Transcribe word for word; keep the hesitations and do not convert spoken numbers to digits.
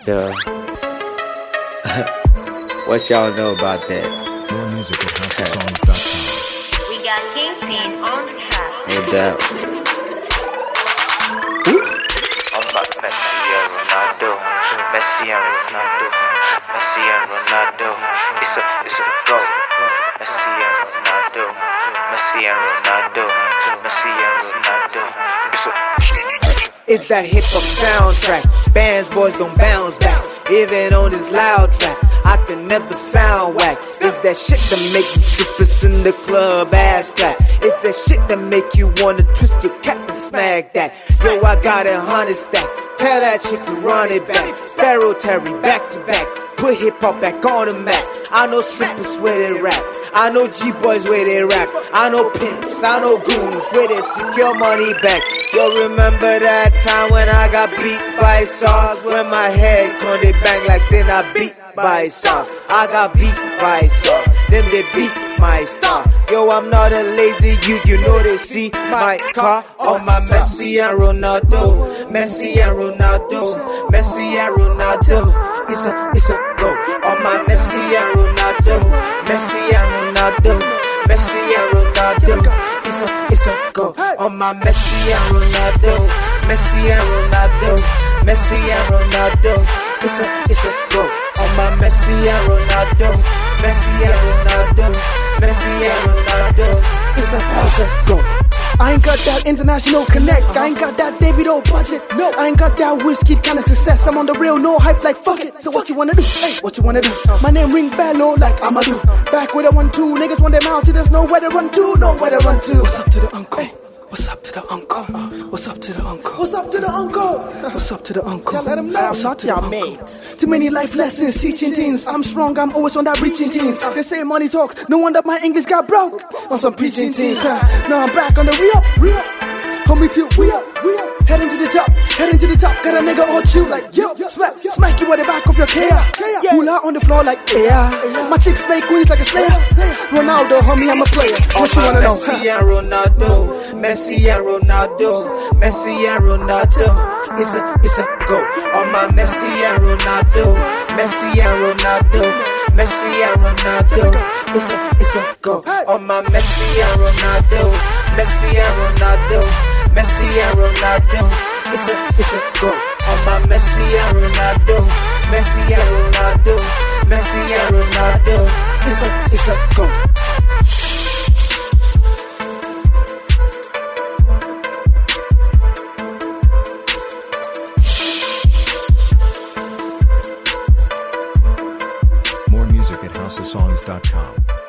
Duh. What y'all know about that? More music at house of songs dot com. We got Kingpin on the track. No doubt. I'm like Messi and Ronaldo, Messi and Ronaldo, Messi and Ronaldo. It's a, it's a go. Messi and Ronaldo, Messi and Ronaldo, Messi and Ronaldo. It's a. It's that hip hop soundtrack. Bands, boys don't bounce back. Even on this loud track, I can never sound whack. It's that shit that make you strippers in the club ass track. It's that shit that make you wanna twist your cap and smack that. Yo, I got a hundred stack. Tell that chick to run it back. Pharaoh Terry back to back. Put hip hop back on the map. I know strippers where they rap. I know G-boys where they rap. I know pimps, I know goons where they secure money back. Yo, remember that time when I got beat by SARS? When my head con they bang like saying I beat by SARS. I got beat by SARS. Then they beat my star. Yo, I'm not a lazy youth, you know they see my car on my Messi and Ronaldo. Messi and Ronaldo. Messi and Ronaldo. It's a, it's a go on my Messi and Ronaldo. Messi and Ronaldo. Messi and Ronaldo. It's a, it's a go on my Messi and Ronaldo. Messi and Ronaldo. Messi and Ronaldo. It's a, it's a go on my Messi and Ronaldo. Messi and Ronaldo. Messi and Ronaldo. It's a, it's a go. I ain't got that international connect. I ain't got that Davido budget. No, I ain't got that whiskey kind of success. I'm on the real, no hype, like fuck it. So what you wanna do? Hey, what you wanna do? My name ring bello like Amadou. Back with a one two, niggas want them out. There's nowhere to run to, nowhere to run to. What's up to the uncle? Hey. What's up to the uncle? What's up to the uncle? What's up to the uncle? What's up to the uncle? Let him know. What's up to the uncle? Too many life lessons teaching teens. I'm strong, I'm always on that reaching teens. They say money talks, no wonder my English got broke on some preaching teens. Now I'm back on the re-up, re-up. Homie till we up, we up. Heading to the top, heading to the top. Got a nigga all chill like yo, smack, smack you at the back of your K R. Hula on the floor like yeah. My chick slay queens like a slayer. Ronaldo, homie, I'm a player. What you wanna know? Messi and Ronaldo, Messi and Ronaldo, Messi and Ronaldo. It's a, it's a go on my Messi and Ronaldo, Messi and Ronaldo, Messi and Ronaldo. It's a, it's a go on my Messi and Ronaldo, Messi and Ronaldo, Messi and Ronaldo. It's a, it's a go on my Messi and Ronaldo, Messi and Ronaldo, Messi and Ronaldo. It's a, it's a go. More music at house of songs dot com.